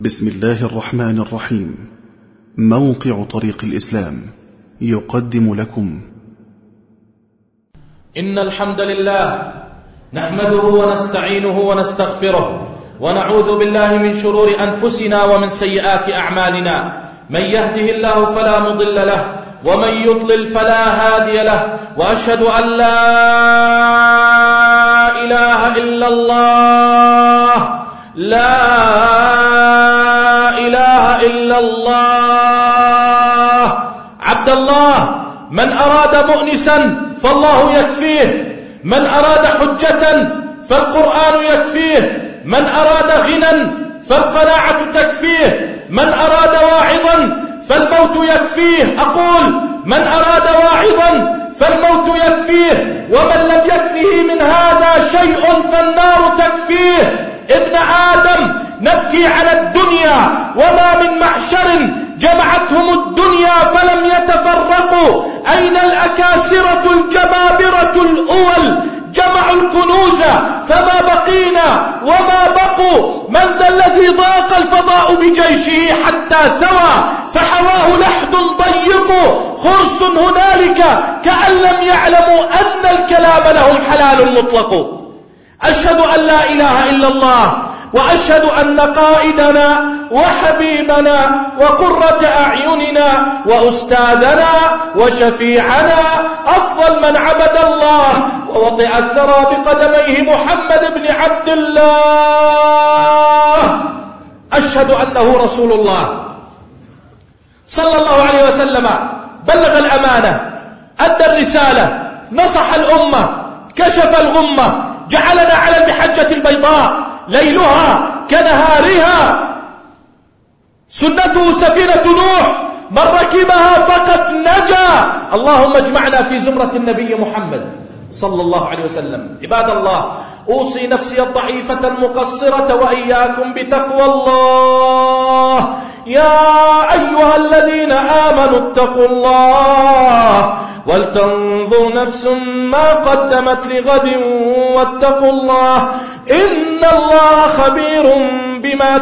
بسم الله الرحمن الرحيم. موقع طريق الإسلام يقدم لكم إن الحمد لله نحمده ونستعينه ونستغفره ونعوذ بالله من شرور أنفسنا ومن سيئات أعمالنا. من يهده الله فلا مضل له ومن يضلل فلا هادي له، وأشهد أن لا إله إلا الله، لا إله إلا الله. عبد الله من أراد مؤنسا فالله يكفيه، من أراد حجة فالقرآن يكفيه، من أراد غنى فالقناعة تكفيه، من أراد واعظا فالموت يكفيه. أقول من أراد واعظا فالموت يكفيه، ومن لم يكفه من هذا شيء فالنار تكفيه. ابن آدم نبكي على الدنيا وما من معشر جمعتهم الدنيا فلم يتفرقوا. أين الأكاسرة الجبابرة الأول؟ جمعوا الكنوز فما بقينا وما بقوا. من ذا الذي ضاق الفضاء بجيشه حتى ثوى فحواه لحد ضيق؟ خرس هنالك كأن لم يعلموا أن الكلام لهم حلال مطلق. أشهد أن لا إله إلا الله، وأشهد أن قائدنا وحبيبنا وقرة أعيننا وأستاذنا وشفيعنا أفضل من عبد الله ووطئ الثرى بقدميه محمد بن عبد الله. أشهد أنه رسول الله صلى الله عليه وسلم، بلغ الأمانة، أدى الرسالة، نصح الأمة، كشف الغمة، جعلنا على المحجة البيضاء ليلها كنهارها. سنته سفينة نوح، من ركبها فقد نجا. اللهم اجمعنا في زمرة النبي محمد صلى الله عليه وسلم. عباد الله، أوصي نفسي الضعيفة المقصرة وإياكم بتقوى الله. يا أيها الذين آمنوا اتقوا الله ولتنظر نفس ما قدمت لغد واتقوا الله إن الله خبير بما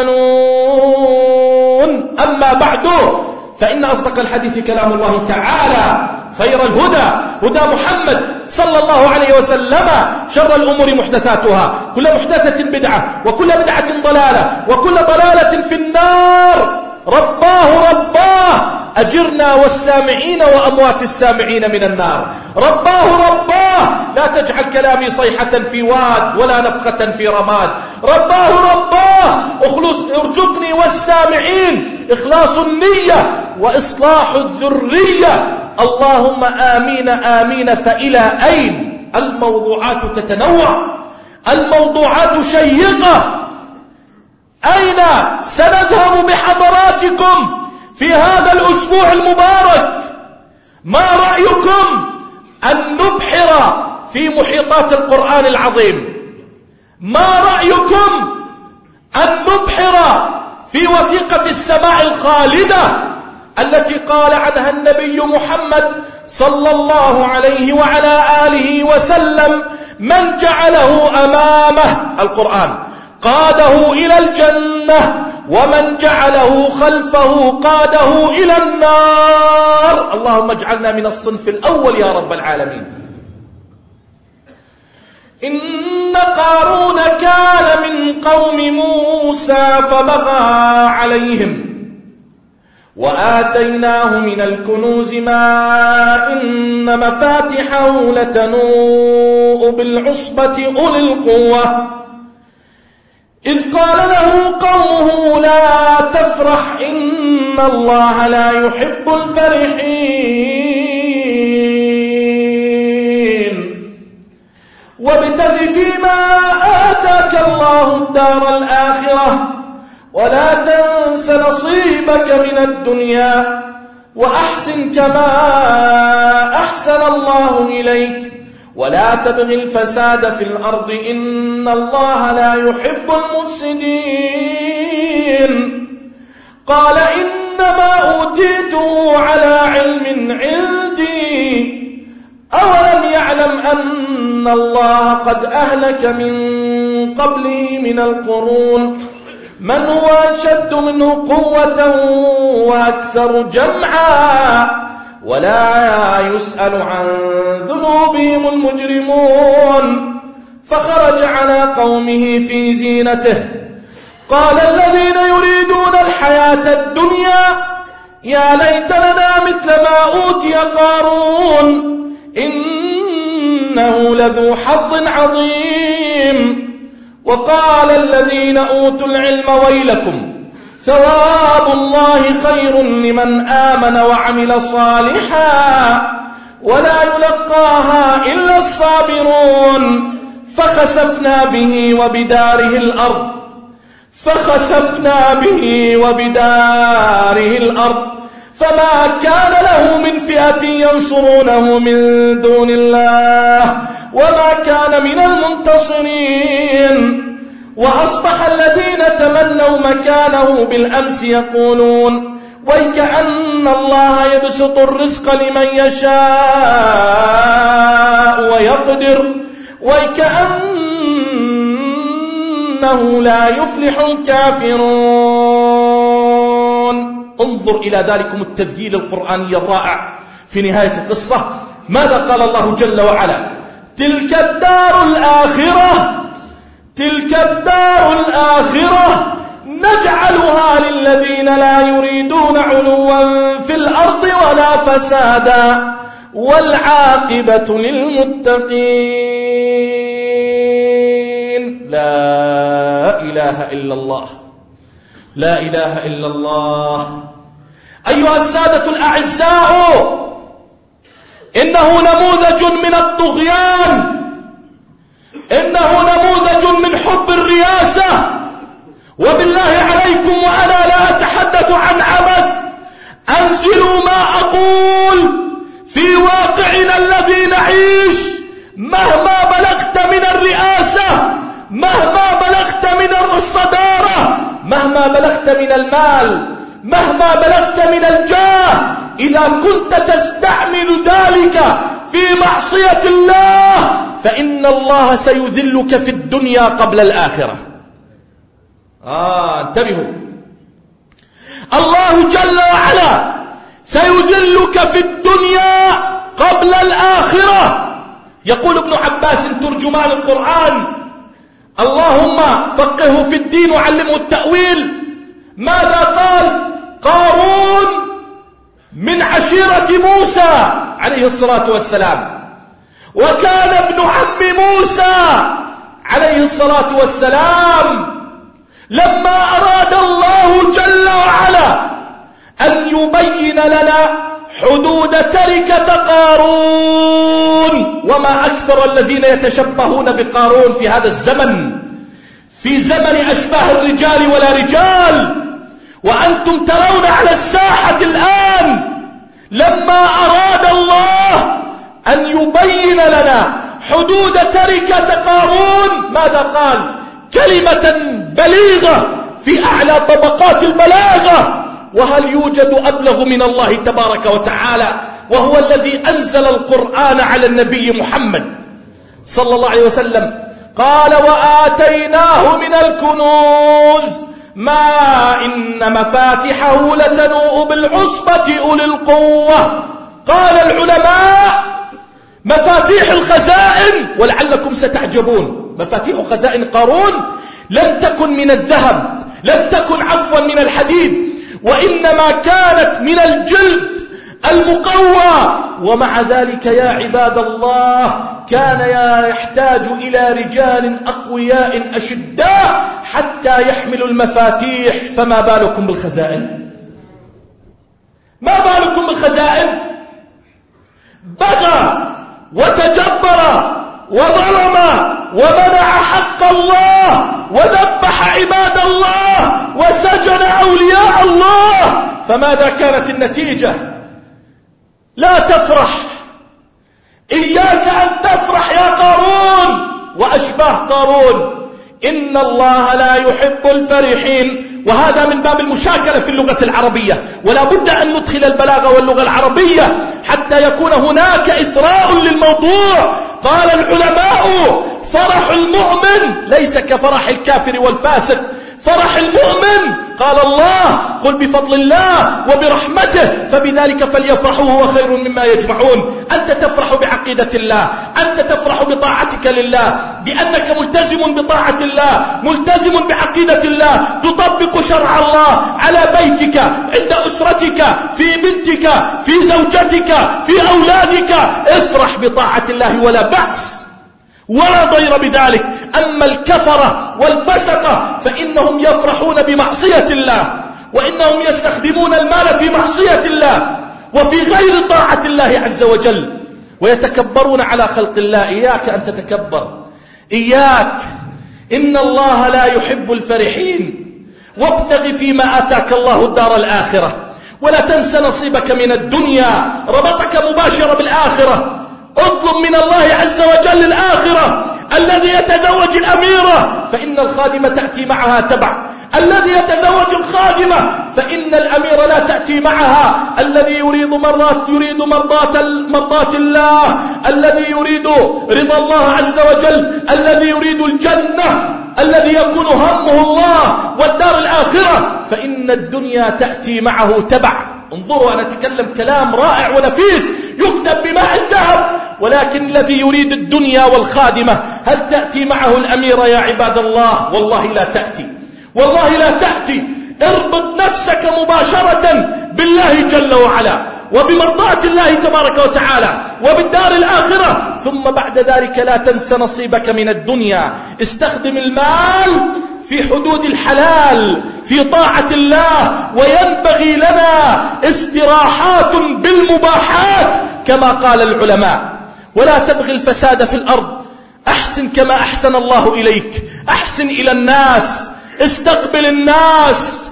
تعملون. أما بعد، فإن أصدق الحديث كلام الله تعالى، خير الهدى هدى محمد صلى الله عليه وسلم، شر الأمور محدثاتها، كل محدثة بدعة وكل بدعة ضلالة وكل ضلالة في النار. رباه أجرنا والسامعين وأموات السامعين من النار. رباه لا تجعل كلامي صيحة في واد ولا نفخة في رماد. رباه ارزقني والسامعين إخلاص النية وإصلاح الذرية. اللهم آمين آمين. فإلى أين؟ الموضوعات تتنوع، الموضوعات شيقة. أين سنذهب بحضراتكم في هذا الأسبوع المبارك؟ ما رأيكم أن نبحر في محيطات القرآن العظيم؟ ما رأيكم أن نبحر في وثيقة السماء الخالدة التي قال عنها النبي محمد صلى الله عليه وعلى آله وسلم: من جعله أمامه القرآن قاده إلى الجنة، ومن جعله خلفه قاده إلى النار. اللهم اجعلنا من الصنف الأول يا رب العالمين. إن قارون كان من قوم موسى فبغى عليهم وآتيناه من الكنوز ما إن مفاتحه لتنوء بالعصبة أولي القوة إذ قال له قومه لا تفرح إن الله لا يحب الفرحين وابتغ فيما آتاك الله الدار الآخرة ولا تنس نصيبك من الدنيا وأحسن كما أحسن الله إليك ولا تبغ الفساد في الأرض إن الله لا يحب المفسدين. قال إنما أوتيته على علم عندي أولم يعلم أن الله قد أهلك من قبله من القرون من هو أشد منه قوة وأكثر جمعا ولا يسأل عن ذنوبهم المجرمون. فخرج على قومه في زينته قال الذين يريدون الحياة الدنيا يا ليت لنا مثل ما أوتي قارون إنه لذو حظ عظيم. وقال الذين أوتوا العلم ويلكم ثواب الله خير لمن آمن وعمل صالحا ولا يلقاها إلا الصابرون. فخسفنا به وبداره الأرض فما كان له من فئة ينصرونه من دون الله وما كان من المنتصرين. وأصبح الذين تمنوا مكانه بالأمس يقولون ويكأن الله يبسط الرزق لمن يشاء ويقدر ويكأنه لا يفلح الكافرون. انظر إلى ذلكم التذييل القرآني الرائع في نهاية القصة. ماذا قال الله جل وعلا؟ تلك الدار الآخرة نجعلها للذين لا يريدون علوا في الأرض ولا فسادا والعاقبة للمتقين. لا إله إلا الله. أيها السادة الأعزاء، إنه نموذج من الطغيان، إنه نموذج من حب الرياسة. وبالله عليكم وأنا لا أتحدث عن عبث، أنزلوا ما أقول في واقعنا الذي نعيش. مهما بلغت من الرئاسة، مهما بلغت من الصدارة، مهما بلغت من المال، مهما بلغت من الجاه، إذا كنت تستعمل ذلك في معصية الله فإن الله سيذلك في الدنيا قبل الآخرة. انتبهوا، الله جل وعلا سيذلك في الدنيا قبل الآخرة. يقول ابن عباس ترجمان القرآن: اللهم فقهه في الدين وعلمه التأويل. ماذا قال؟ قارون من عشيرة موسى عليه الصلاة والسلام، وكان ابن عم موسى عليه الصلاة والسلام. لما أراد الله جل وعلا أن يبين لنا حدود تركة قارون، وما أكثر الذين يتشبهون بقارون في هذا الزمن، في زمن أشباه الرجال ولا رجال، وأنتم ترون على الساحة الآن. لما أراد الله أن يبين لنا حدود تركة قارون ماذا قال؟ كلمة بليغة في أعلى طبقات البلاغة. وهل يوجد أبلغ من الله تبارك وتعالى، وهو الذي أنزل القرآن على النبي محمد صلى الله عليه وسلم. قال: وآتيناه من الكنوز ما إن مفاتحه لتنوء بالعصبة أولي القوة. قال العلماء: مفاتيح الخزائن، ولعلكم ستعجبون، مفاتيح خزائن قارون لم تكن من الذهب، لم تكن عفوا من الحديد، وإنما كانت من الجلد المقوى. ومع ذلك يا عباد الله كان يحتاج إلى رجال أقوياء أشداء حتى يحملوا المفاتيح، فما بالكم بالخزائن؟ ما بالكم بالخزائن؟ بغى وتجبر وظلم ومنع حق الله وذبح عباد الله وسجن أولياء الله. فماذا كانت النتيجة؟ لا تفرح، إياك أن تفرح يا قارون وأشباه قارون. إن الله لا يحب الفرحين. وهذا من باب المشاكلة في اللغة العربية، ولا بد أن ندخل البلاغة واللغة العربية حتى يكون هناك إثراء للموضوع. قال العلماء: فرح المؤمن ليس كفرح الكافر والفاسق، فرح المؤمن قال الله قل بفضل الله وبرحمته فبذلك فليفرحوا هو خير مما يجمعون. أنت تفرح بعقيدة الله، أنت تفرح بطاعتك لله، بأنك ملتزم بطاعة الله، ملتزم بعقيدة الله، تطبق شرع الله على بيتك، عند أسرتك، في بنتك، في زوجتك، في أولادك. افرح بطاعة الله ولا بأس ولا ضير بذلك. أما الكفرة والفسقة فإنهم يفرحون بمعصية الله، وإنهم يستخدمون المال في معصية الله وفي غير طاعة الله عز وجل، ويتكبرون على خلق الله. إياك أن تتكبر، إياك، إن الله لا يحب الفرحين. وابتغ فيما آتاك الله الدار الآخرة ولا تنس نصيبك من الدنيا، ربطك مباشرة بالآخرة. اطلب من الله عز وجل الآخرة. الذي يتزوج الأميرة فإن الخادمة تأتي معها تبع، الذي يتزوج الخادمة فإن الأميرة لا تأتي معها. الذي يريد مرضات الله، الذي يريد رضا الله عز وجل، الذي يريد الجنة، الذي يكون همه الله والدار الآخرة، فإن الدنيا تأتي معه تبع. انظروا، أنا أتكلم كلام رائع ونفيس يكتب بماء الذهب، ولكن الذي يريد الدنيا والخادمة هل تأتي معه الأميرة يا عباد الله؟ والله لا تأتي، والله لا تأتي. اربط نفسك مباشرة بالله جل وعلا وبمرضاة الله تبارك وتعالى وبالدار الآخرة، ثم بعد ذلك لا تنس نصيبك من الدنيا. استخدم المال في حدود الحلال في طاعة الله، وينبغي لنا استراحات بالمباحات كما قال العلماء. ولا تبغي الفساد في الأرض، أحسن كما أحسن الله إليك، أحسن إلى الناس، استقبل الناس،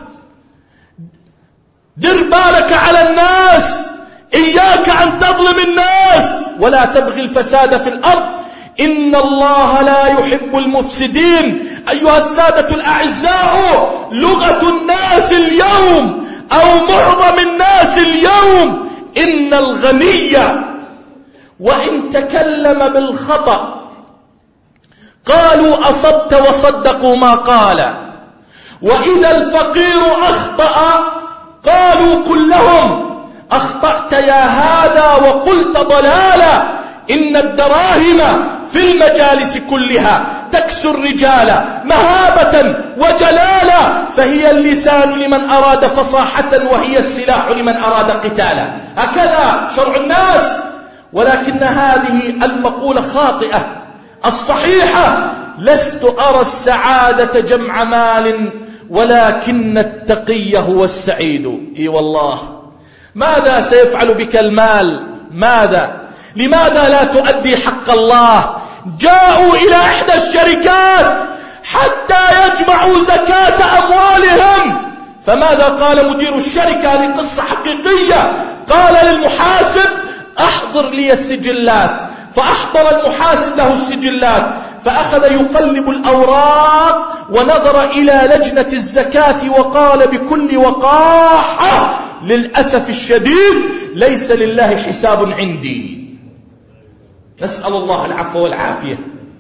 در بالك على الناس، إياك أن تظلم الناس. ولا تبغي الفساد في الأرض، إن الله لا يحب المفسدين. أيها السادة الأعزاء، لغة الناس اليوم أو معظم الناس اليوم إن الغني وإن تكلم بالخطأ قالوا أصبت وصدقوا ما قال، وإذا الفقير أخطأ قالوا كلهم أخطأت يا هذا وقلت ضلالا. إن الدراهم في المجالس كلها تكسو الرجال مهابة وجلالا، فهي اللسان لمن أراد فصاحة وهي السلاح لمن أراد قتالا. هكذا شرع الناس، ولكن هذه المقولة خاطئة. الصحيحة: لست أرى السعادة جمع مال ولكن التقي هو السعيد. إي والله، ماذا سيفعل بك المال؟ ماذا؟ لماذا لا تؤدي حق الله؟ جاءوا إلى إحدى الشركات حتى يجمعوا زكاة أموالهم، فماذا قال مدير الشركة؟ هذه قصة حقيقية. قال للمحاسب: أحضر لي السجلات، فأحضر المحاسب له السجلات، فأخذ يقلب الأوراق ونظر إلى لجنة الزكاة وقال بكل وقاحة: للأسف الشديد ليس لله حساب عندي. نسأل الله العفو والعافية.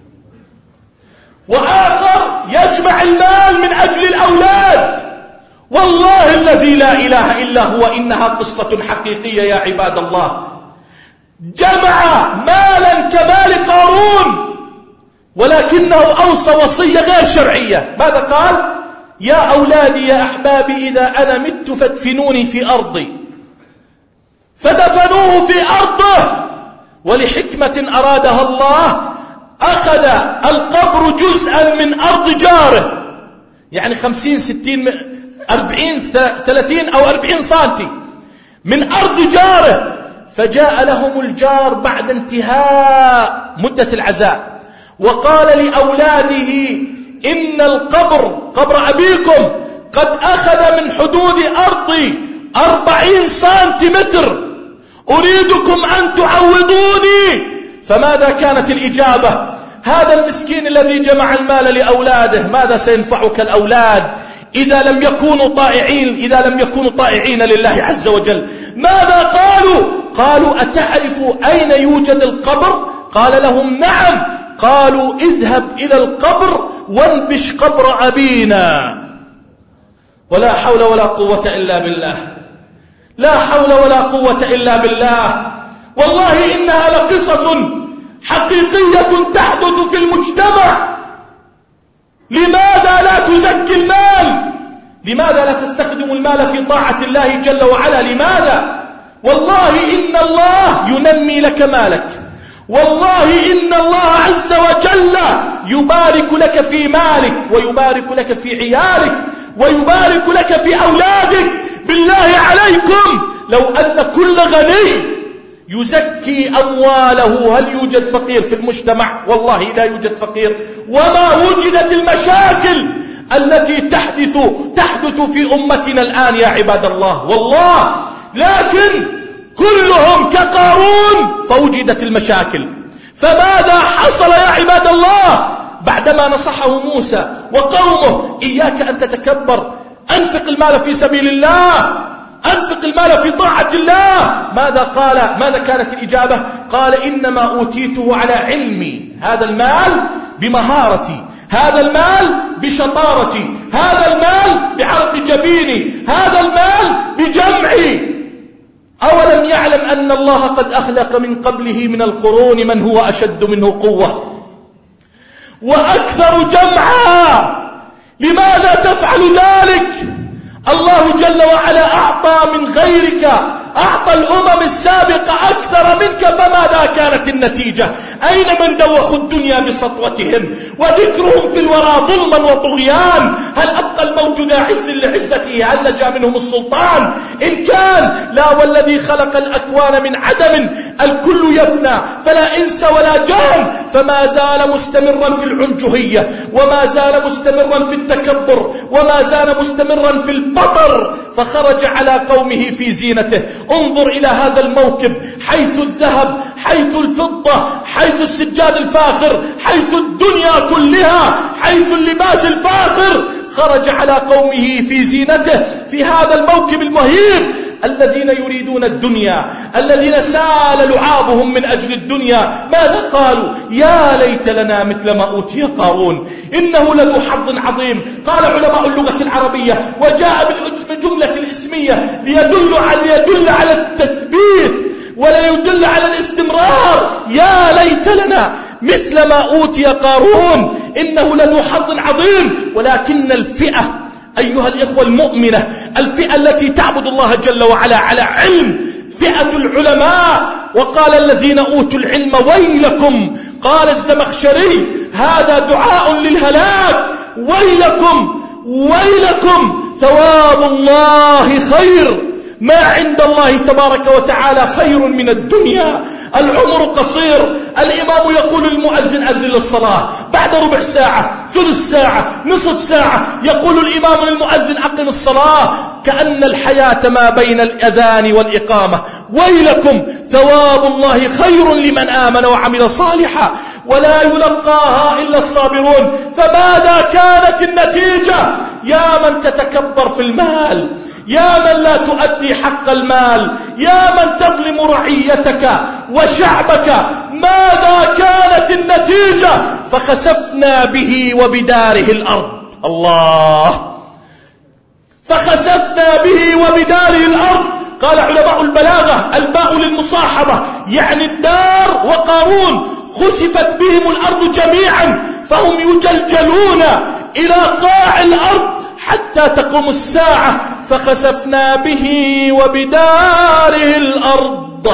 وآخر يجمع المال من أجل الأولاد، والله الذي لا إله إلا هو إنها قصة حقيقية يا عباد الله. جمع مالا كمال قارون، ولكنه أوصى وصية غير شرعية. ماذا قال؟ يا أولادي يا أحبابي، إذا أنا مت فادفنوني في أرضي، فدفنوه في أرضه. ولحكمة أرادها الله أخذ القبر جزءا من أرض جاره، يعني 50 60 40 30 أو 40 سنتي من أرض جاره. فجاء لهم الجار بعد انتهاء مدة العزاء وقال لأولاده: إن القبر، قبر أبيكم، قد أخذ من حدود أرضي 40 سنتيمتر، أريدكم أن تعوضوني. فماذا كانت الإجابة؟ هذا المسكين الذي جمع المال لأولاده، ماذا سينفعك الأولاد إذا لم يكونوا طائعين لله عز وجل؟ ماذا قالوا؟ قالوا: أتعرف أين يوجد القبر؟ قال لهم: نعم. قالوا: اذهب إلى القبر وانبش قبر أبينا. ولا حول ولا قوة إلا بالله، لا حول ولا قوة إلا بالله. والله إنها لقصص حقيقية تحدث في المجتمع. لماذا لا تزكي المال؟ لماذا لا تستخدم المال في طاعة الله جل وعلا؟ لماذا؟ والله إن الله ينمي لك مالك، والله إن الله عز وجل يبارك لك في مالك، ويبارك لك في عيالك، ويبارك لك في أولادك. بالله عليكم لو أن كل غني يزكي أمواله هل يوجد فقير في المجتمع؟ والله لا يوجد فقير. وما وجدت المشاكل التي تحدث في أمتنا الآن يا عباد الله، والله. لكن كلهم كقارون فوجدت المشاكل. فماذا حصل يا عباد الله بعدما نصحه موسى وقومه؟ إياك أن تتكبر، أنفق المال في سبيل الله، أنفق المال في طاعة الله. ماذا قال؟ ماذا كانت الإجابة؟ قال إنما أوتيته على علمي. هذا المال بمهارتي، هذا المال بشطارتي، هذا المال بعرق جبيني، هذا المال بجمعي. أولم يعلم أن الله قد أخلق من قبله من القرون من هو أشد منه قوة وأكثر جمعا؟ لماذا تفعل ذلك؟ الله جل وعلا أعطى من غيرك، أعطى الأمم السابقة أكثر منك، فماذا كانت النتيجة؟ أين من دوخوا الدنيا بسطوتهم وذكرهم في الورى ظلما وطغيان؟ هل أبقى الموت ذا عز لعزته؟ هل نجا منهم السلطان؟ إن كان لا، والذي خلق الأكوان من عدم الكل يفنى فلا إنس ولا جان، فما زال مستمرا في العنجهية، وما زال مستمرا في التكبر، وما زال مستمرا في البطر، فخرج على قومه في زينته. انظر إلى هذا الموكب، حيث الذهب، حيث الفضة، حيث السجاد الفاخر، حيث الدنيا كلها، حيث اللباس الفاخر، خرج على قومه في زينته في هذا الموكب المهيب. الذين يريدون الدنيا، الذين سال لعابهم من أجل الدنيا، ماذا قالوا؟ يا ليت لنا مثل ما أوتي قارون إنه لذو حظ عظيم. قال علماء اللغة العربية وجاء بالجملة الاسمية ليدل على التثبيت ولا يدل على الاستمرار. يا ليت لنا مثل ما أوتي قارون إنه لذو حظ عظيم. ولكن الفئة أيها الإخوة المؤمنة، الفئة التي تعبد الله جل وعلا على علم، فئة العلماء. وقال الذين أوتوا العلم ويلكم، قال الزمخشري هذا دعاء للهلاك، ويلكم ويلكم، ثواب الله خير، ما عند الله تبارك وتعالى خير من الدنيا. العمر قصير. الإمام يقول للمؤذن أذن للصلاة، بعد ربع ساعة، ثلث ساعة، نصف ساعة يقول الإمام للمؤذن أقم الصلاة، كأن الحياة ما بين الأذان والإقامة. ويلكم، ثواب الله خير لمن آمن وعمل صالحا ولا يلقاها إلا الصابرون. فماذا كانت النتيجة؟ يا من تتكبر في المال، يا من لا تؤدي حق المال، يا من تظلم رعيتك وشعبك، ماذا كانت النتيجة؟ فخسفنا به وبداره الأرض. الله، فخسفنا به وبداره الأرض. قال علماء البلاغة الباء للمصاحبة، يعني الدار وقارون خسفت بهم الأرض جميعا، فهم يجلجلون إلى قاع الأرض حتى تقوم الساعة. فخسفنا به وبداره الأرض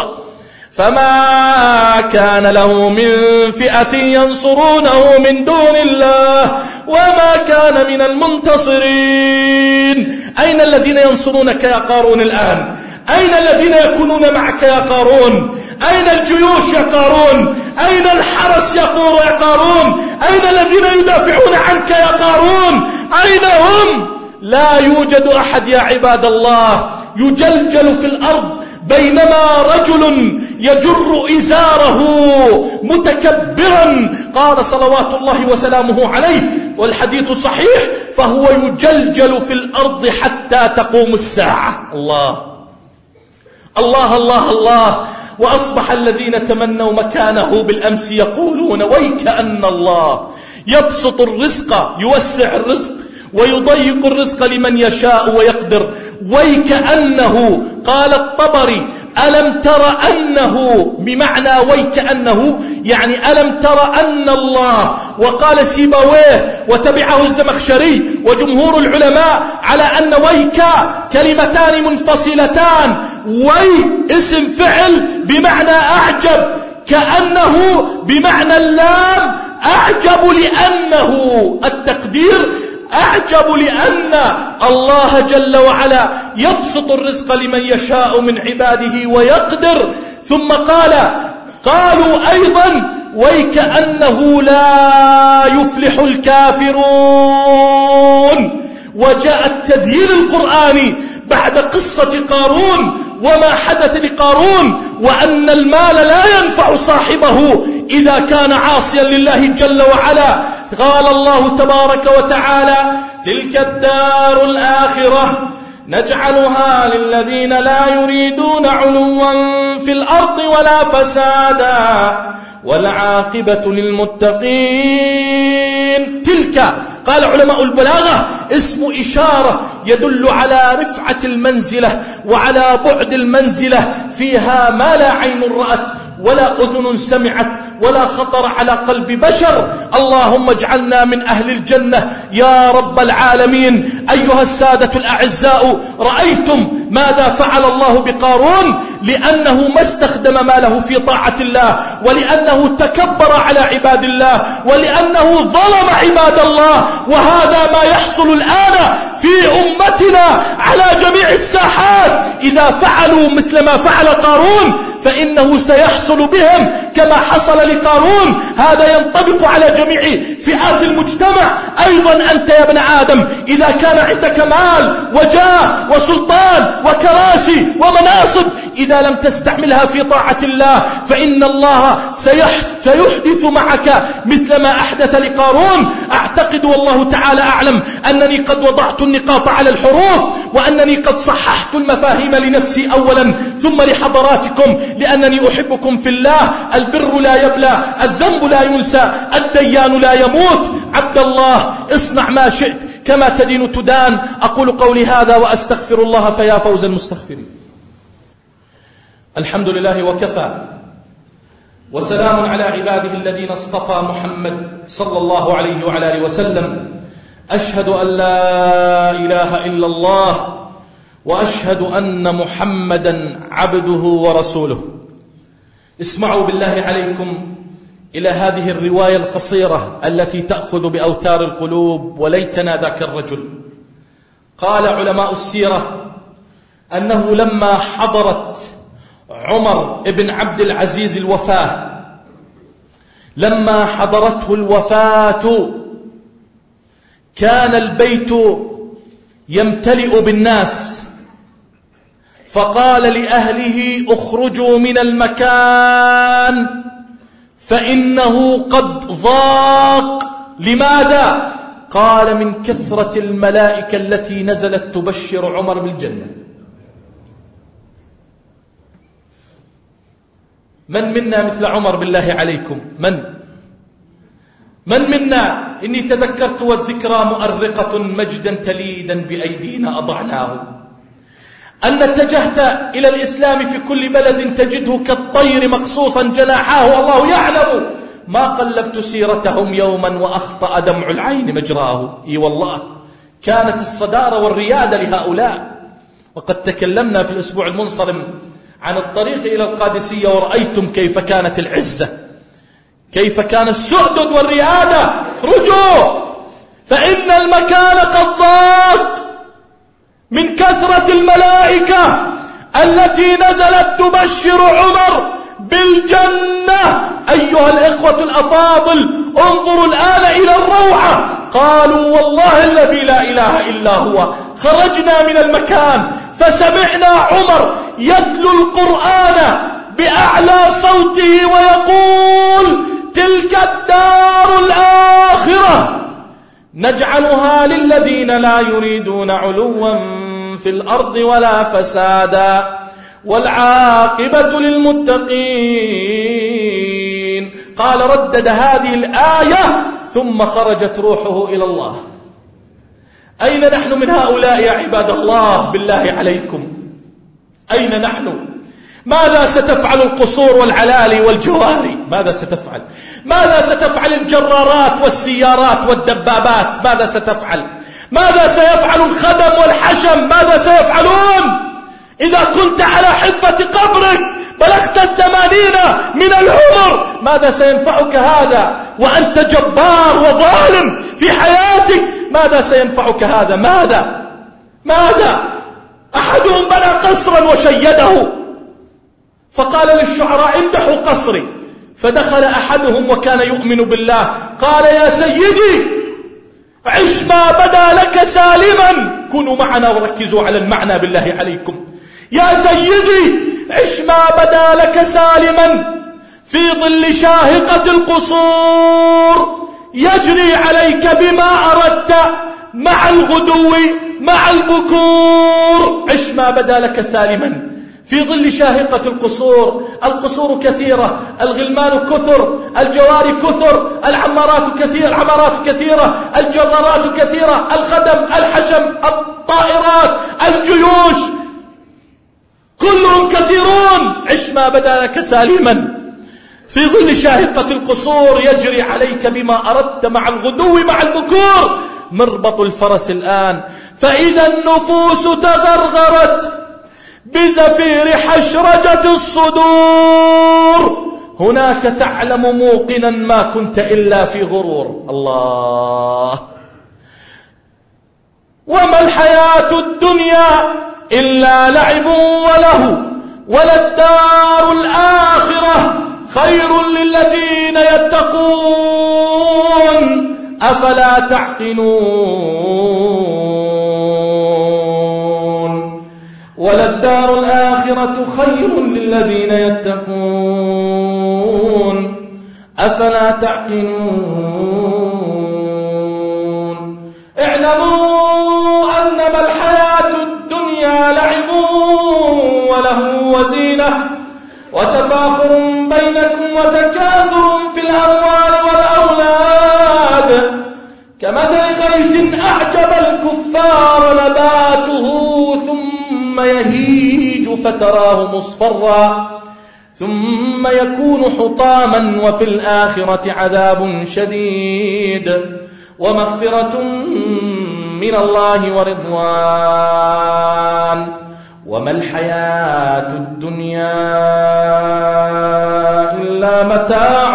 فما كان له من فئة ينصرونه من دون الله وما كان من المنتصرين. أين الذين ينصرونك يا قارون الآن؟ أين الذين يكونون معك يا قارون؟ أين الجيوش يا قارون؟ أين الحرس يا قارون؟ أين الذين يدافعون عنك يا قارون؟ أين هم؟ لا يوجد أحد يا عباد الله. يجلجل في الأرض بينما رجل يجر إزاره متكبرا، قال صلوات الله وسلامه عليه والحديث صحيح، فهو يجلجل في الأرض حتى تقوم الساعة. الله الله الله الله. وأصبح الذين تمنوا مكانه بالأمس يقولون ويك أن الله يبسط الرزق، يوسع الرزق ويضيق الرزق لمن يشاء ويقدر. ويكأنه، قال الطبري: ألم تر أنه، بمعنى ويكأنه يعني ألم تر أن الله. وقال سيبويه وتبعه الزمخشري وجمهور العلماء على أن ويكا كلمتان منفصلتان. وي اسم فعل بمعنى أعجب، كأنه بمعنى اللام أعجب لأنه التقدير أعجب لأن الله جل وعلا يبسط الرزق لمن يشاء من عباده ويقدر. ثم قالوا أيضا: ويكأنه لا يفلح الكافرون. وجاء التذييل القرآني بعد قصة قارون وما حدث لقارون، وأن المال لا ينفع صاحبه إذا كان عاصيا لله جل وعلا. قال الله تبارك وتعالى: تلك الدار الآخرة نجعلها للذين لا يريدون علوا في الأرض ولا فسادا والعاقبة للمتقين. تلك، قال علماء البلاغة، اسم إشارة يدل على رفعة المنزلة وعلى بعد المنزلة، فيها ما لا عين رأت ولا أذن سمعت ولا خطر على قلب بشر. اللهم اجعلنا من أهل الجنة يا رب العالمين. أيها السادة الأعزاء، رأيتم ماذا فعل الله بقارون؟ لأنه ما استخدم ماله في طاعة الله، ولأنه تكبر على عباد الله، ولأنه ظلم عباد الله. وهذا ما يحصل الآن في أمتنا على جميع الساحات. إذا فعلوا مثل ما فعل قارون فإنه سيحصل بهم كما حصل لقارون. هذا ينطبق على جميع فئات المجتمع. أيضا أنت يا ابن آدم، إذا كان عندك مال وجاه وسلطان وكراسي ومناصب، إذا لم تستعملها في طاعة الله فإن الله سيحدث معك مثل ما أحدث لقارون. أعتقد والله تعالى أعلم أنني قد وضعت النقاط على الحروف، وأنني قد صححت المفاهيم لنفسي أولا ثم لحضراتكم، لأنني أحبكم في الله. البر لا يبلى، الذنب لا ينسى، الديان لا يموت. عبد الله، اصنع ما شئت، كما تدين تدان. أقول قولي هذا وأستغفر الله، فيا فوز المستغفرين. الحمد لله وكفى، وسلام على عباده الذين اصطفى. محمد صلى الله عليه وعلى آله وسلم. أشهد أن لا إله إلا الله، وأشهد أن محمدا عبده ورسوله. اسمعوا بالله عليكم إلى هذه الرواية القصيرة التي تأخذ بأوتار القلوب، وليتنا ذاك الرجل. قال علماء السيرة أنه لما حضرت عمر بن عبد العزيز الوفاة، لما حضرته الوفاة كان البيت يمتلئ بالناس، فقال لأهله: اخرجوا من المكان فإنه قد ضاق. لماذا؟ قال: من كثرة الملائكة التي نزلت تبشر عمر بالجنة. من منا مثل عمر بالله عليكم؟ من منا؟ إني تذكرت والذكرى مؤرقة مجدا تليدا بأيدينا أضعناه. أن اتجهت إلى الإسلام في كل بلد تجده كالطير مقصوصا جناحاه، والله يعلم ما قلبت سيرتهم يوما وأخطأ دمع العين مجراه. إي والله كانت الصدارة والريادة لهؤلاء. وقد تكلمنا في الأسبوع المنصرم عن الطريق إلى القادسية، ورأيتم كيف كانت العزة، كيف كان السعدد والريادة. اخرجوا فإن المكان قد ضاق من كثرة الملائكة التي نزلت تبشر عمر بالجنة. أيها الإخوة الأفاضل، انظروا الآن إلى الروعة. قالوا: والله الذي لا إله إلا هو خرجنا من المكان فسمعنا عمر يتلو القرآن بأعلى صوته ويقول: تلك الدار الآخرة نجعلها للذين لا يريدون علوا في الأرض ولا فسادا والعاقبة للمتقين. قال: ردد هذه الآية ثم خرجت روحه إلى الله. أين نحن من هؤلاء يا عباد الله؟ بالله عليكم أين نحن؟ ماذا ستفعل القصور والعلالي والجواري؟ ماذا ستفعل؟ ماذا ستفعل الجرارات والسيارات والدبابات؟ ماذا ستفعل؟ ماذا سيفعل الخدم والحشم؟ ماذا سيفعلون؟ إذا كنت على حفة قبرك بلغت 80 من العمر، ماذا سينفعك هذا وأنت جبار وظالم في حياتك؟ ماذا سينفعك هذا؟ ماذا؟ أحدهم بنى قصرا وشيده فقال للشعراء امدحوا قصري، فدخل أحدهم وكان يؤمن بالله قال يا سيدي عش ما بدا لك سالما. كونوا معنا وركزوا على المعنى بالله عليكم. يا سيدي عش ما بدا لك سالما في ظل شاهقة القصور يجري عليك بما أردت مع الغدو مع البكور. عش ما بدا لك سالما في ظل شاهقة القصور. القصور كثيرة، الغلمان كثر، الجواري كثر، العمارات كثيرة، الجرارات كثيرة، الخدم، الحشم، الطائرات، الجيوش، كلهم كثيرون. عش ما بدا لك سالما في ظل شاهقة القصور يجري عليك بما أردت مع الغدو مع البكور. مربط الفرس الآن، فإذا النفوس تغرغرت بزفير حشرجة الصدور هناك تعلم موقنا ما كنت إلا في غرور. الله. وما الحياة الدنيا إلا لعب وله وللدار الآخرة خير للذين يتقون أفلا تعقلون. وللدار الآخرة خير للذين يتقون أفلا تعقلون. اعلموا أنما الحياة الدنيا لعب وله وزينة وتفاخر بينكم وتكاثر في الأموال والأولاد كمثل غيث أعجب الكفار نباته ثم يهيج فتراه مصفرا ثم يكون حطاما وفي الآخرة عذاب شديد ومغفرة من الله ورضوان. وما الحياة الدنيا إلا متاع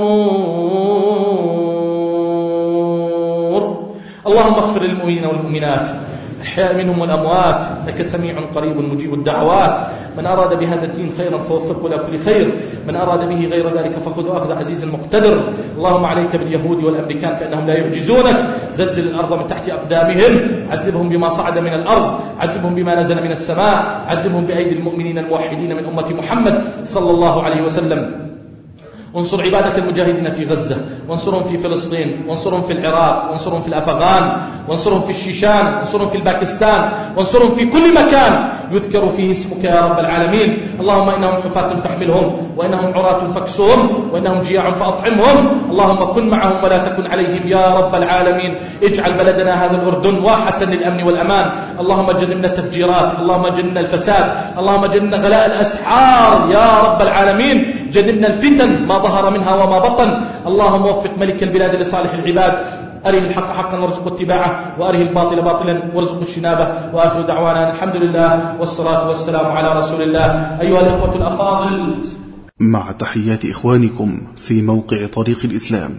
الغرور. اللهم اغفر للمؤمنين والمؤمنات الأحياء منهم والأموات إنك سميع قريب مجيب الدعوات. من أراد بهذا الدين خيرا فوفقه إلى كل خير، من أراد به غير ذلك فخذ أخذ عزيز مقتدر. اللهم عليك باليهود والأمريكان فإنهم لا يعجزونك. زلزل الأرض من تحت أقدامهم، عذبهم بما صعد من الأرض، عذبهم بما نزل من السماء، عذبهم بأيدي المؤمنين الموحدين من أمة محمد صلى الله عليه وسلم. وانصر عبادك المجاهدين في غزة، وانصرهم في فلسطين، وانصرهم في العراق، وانصرهم في الأفغان، وانصرهم في الشيشان، وانصرهم في الباكستان، وانصرهم في كل مكان يذكر فيه اسمك يا رب العالمين. اللهم إنهم حفاة فاحملهم، وإنهم عراة فاكسهم، وإنهم جياع فأطعمهم. اللهم كن معهم ولا تكن عليهم يا رب العالمين. اجعل بلدنا هذا الأردن واحة للأمن والأمان. اللهم جنبنا التفجيرات، اللهم جنبنا الفساد، اللهم جنبنا غلاء الأسحار يا رب العالمين. جنبنا الفتن ما ظهر منها وما بطن. اللهم وفق ملك البلاد لصالح العباد، أره الحق حقا وارزق اتباعه، وأره الباطل باطلا وارزق اجتنابه. وآخر دعوانا الحمد لله والصلاة والسلام على رسول الله. أيها الأخوة الأفاضل، مع تحيات إخوانكم في موقع طريق الإسلام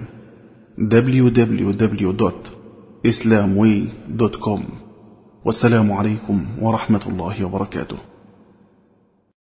www.islamway.com. والسلام عليكم ورحمة الله وبركاته.